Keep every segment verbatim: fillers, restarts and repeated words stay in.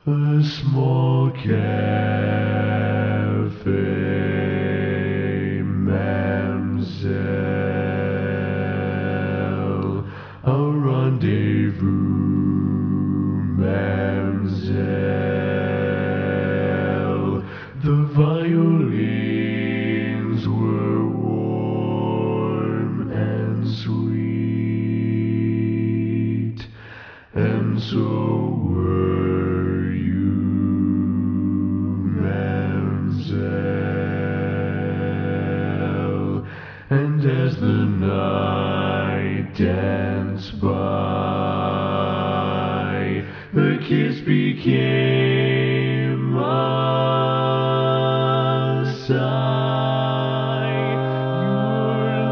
A small cafe, mademoiselle, a rendezvous, mademoiselle. The violins were warm and sweet, and so were you, mademoiselle. And as the night danced by, a kiss became a sigh. You were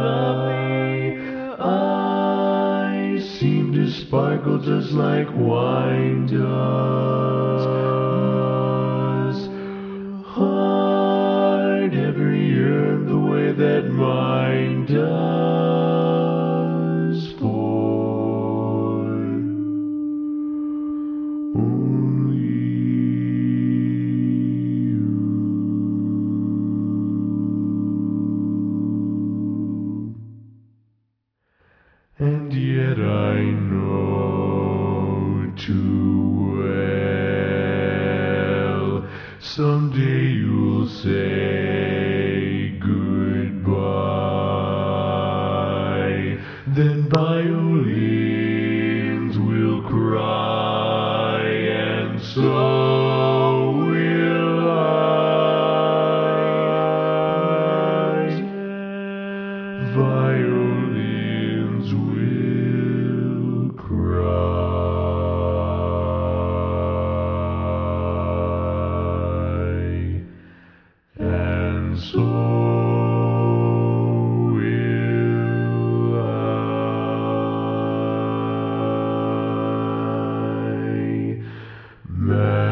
lovely, eyes seemed to sparkle just like wine does. Heart ever yearned the way that mine does for only you. And yet I know too well, someday you'll say goodbye. Then violins will cry, and so will I. Violins will cry, and so will I.